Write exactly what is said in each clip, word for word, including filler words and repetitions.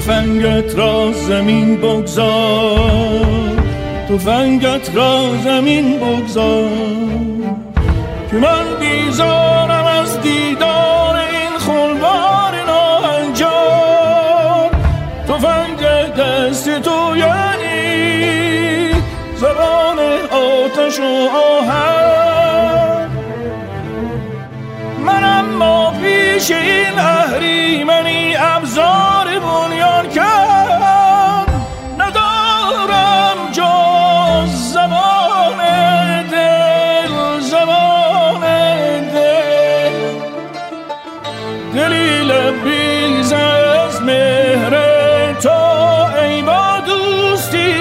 تفنگت را زمین بگذار، تفنگت را زمین بگذار، که من بیزارم از دیدار این خونبار ناهنجار. تفنگ دست تو یعنی زبان آتش و آهن، من اما پیش این اهریمنی ابزار بنیان کرد، ندارم جز زبان دل، زبان دل، دلی لبریز از مهر تو ای با دوستی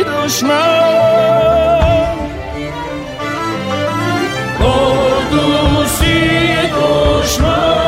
دشمن، با دوستی دشمن.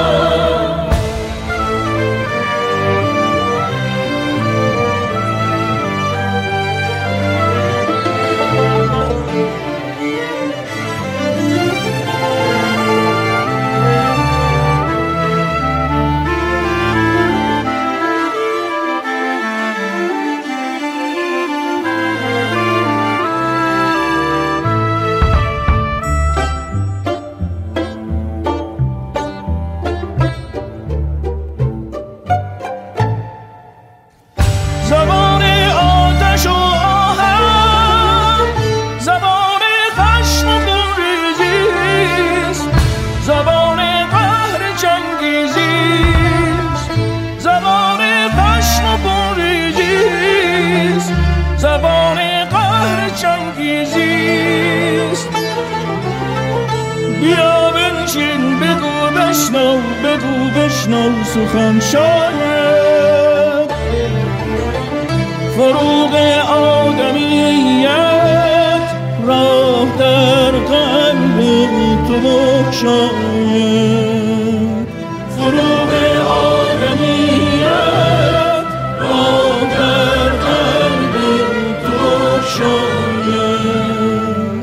بگو بشنو سخن شاید، فروغ آدمیت راه در قلب تو بگشاید، فروغ آدمیت راه در قلب تو بگشاید.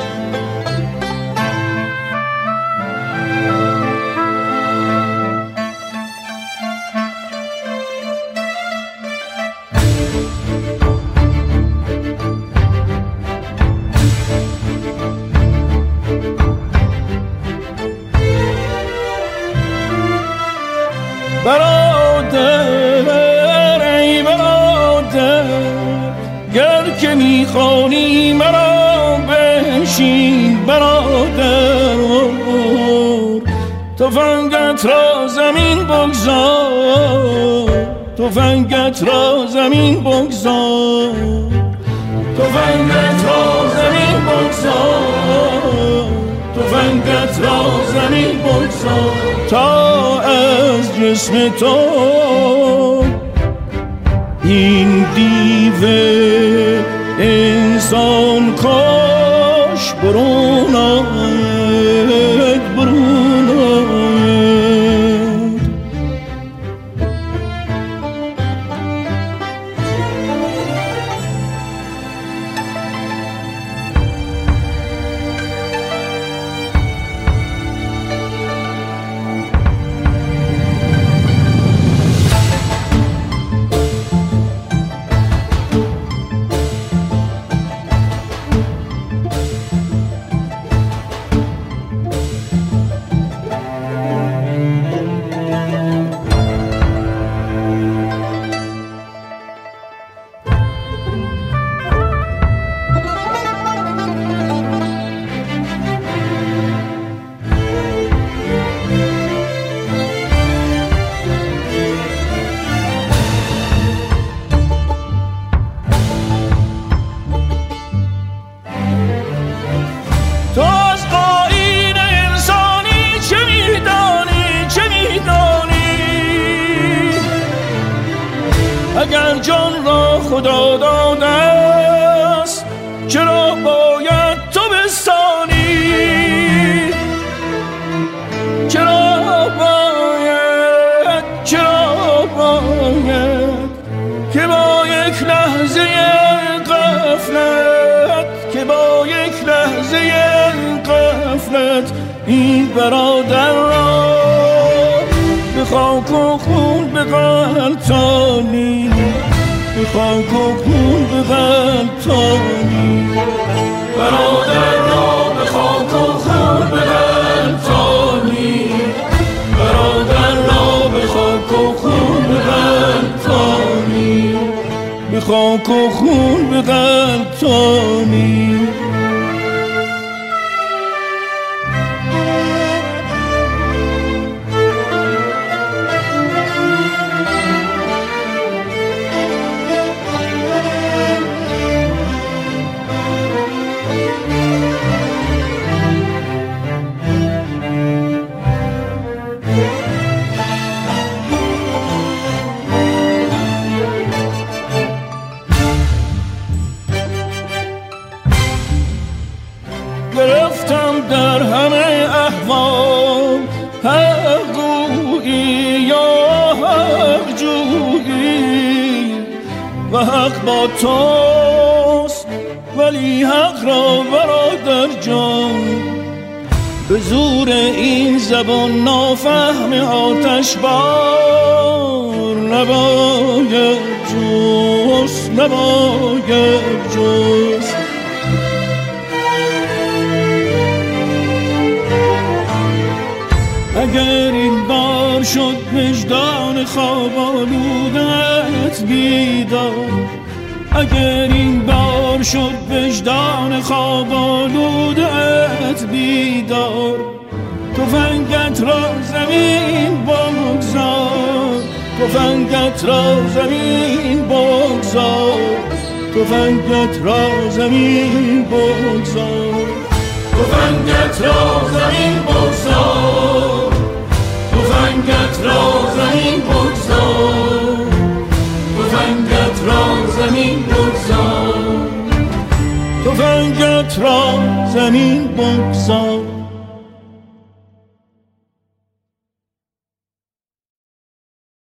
برادر ای برادر، گر که میخوانی مرا بنشین برادر، تفنگت را زمین بگذار، تفنگت را زمین بگذار، تفنگت را زمین بگذار، تفنگت را زمین بگذار، تا از جسم تو این دیو انسان کاش برون آید، برون آید. اگر جان را خدا داده است چرا باید تو بستانی؟ چرا باید چرا باید که با یک لحظه غفلت که با یک لحظه غفلت این برادر را به خاک و خون بغلطانی، به خاک و خون بغلطانی. برادر را به خاک و خون بغلطانی، برادر را به خاک و خون بغلطانی، به خاک و خون بغلطانی. گرفتم در همه احوال حق گویی یا حق جویی و حق با توست، ولی حق را برادر جان به زور این زبان نافهم آتش بار نباید جست، نباید جست. اگر این بار شد وجدان خواب آلودت بیدار، اگر این بار شد وجدان خواب آلودت بیدار، تفنگت را زمین بگذار، تفنگت را زمین بگذار، تفنگت را زمین بگذار، تفنگت را زمین بگذار، تفنگت را زمین بگذار، تفنگت را زمین بگذار، تفنگت را زمین بگذار.